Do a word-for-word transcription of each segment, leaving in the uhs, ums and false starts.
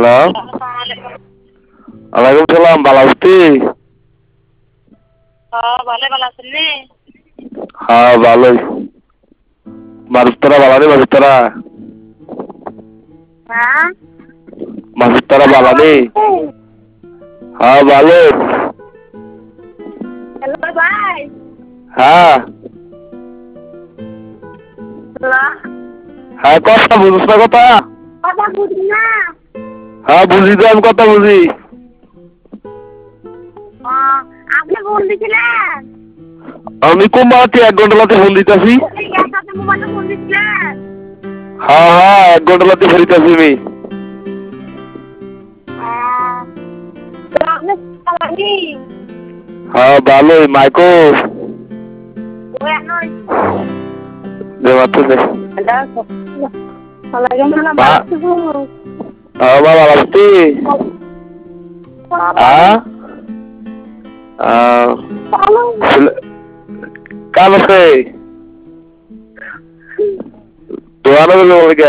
Hello, ওয়ালাইকুম সালাম। ভালো আছিস? হ্যাঁ ভালো ভালো আছেন নি? হ্যাঁ ভালোই। মাসুদ ভালো নেই? মাসুদ হ্যাঁ মাসুদ ভাই ভালো ভালো নেই? আছেন নি? হ্যাঁ ভালো। হ্যালো ভাই। হ্যাঁ হ্যালো, হ্যাঁ, কথা বুঝিস না? কথা কথা বুঝি না। হ্যাঁ বুঝি তো, আমি কথা বুঝি। আহ, আপনি ফোন দিছিলেন? আমি কুমারটি এক ঘন্টা লাতে ফোন দিতেছি। এই একসাথে মোবাইলে ফোন দিছিলেন? হ্যাঁ হ্যাঁ, এক ঘন্টা লাতে ফেরিতেছি আমি। আহ, তো আপনি চালানি? হ্যাঁ ভালোই। মাইকো ওই নয়। যে মাত্র দে। হ্যালো, ওয়ালাইকুম সালাম। মা ভালো আছেন? হ্যাঁ মা, ভালো আছিস? হ্যাঁ আহ, ভালো। কাম আছে দোয়ানো বলে কে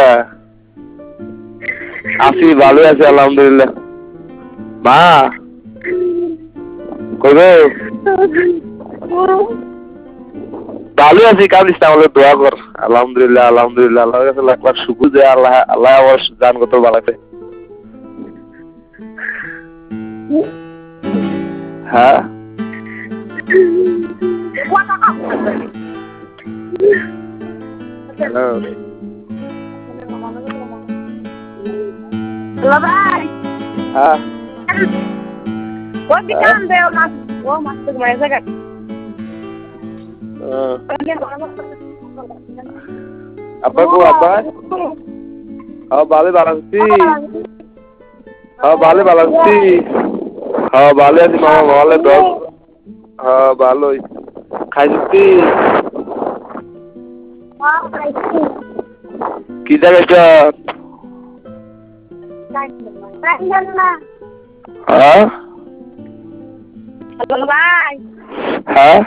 আছি, ভালোই আছি আলহামদুলিল্লাহ। মা কই গো? ভালোই আছি, কান্দিস না, আমাদের দোয়া কর। আলহামদুলিল্লাহ আলহামদুলিল্লাহ, আল্লাহর কাছে লাখ লাখ শুকুর যে আল্লাহ আল্লাহ আমার জান কত বাড়াইছে। হ্যাঁ হ্যালো হ্যালো ভাই। হ্যাঁ ওই কি কাম দেও মাছ, ও মাছ তো মারা জায়গা। আব্বা কো? আব্বা হ্যাঁ ভালো ভালো আছি। হ্যাঁ ভালো ভালো আছি। হ্যাঁ ভালো আছি মামা, ভালো তো। হ্যাঁ ভালোই। খাইছি কি জায়গা? হ্যাঁ হ্যালো ভাই। হ্যাঁ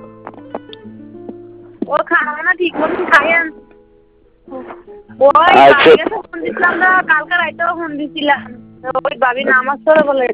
ও খানা না ঠিক মতন খাইয়েন। ওই আচ্ছা বাবিকে ফোন দিছিলাম না, কালকে রাইতেও ফোন দিছিলাম। ওই বাবি নামাজ পড়ে বলে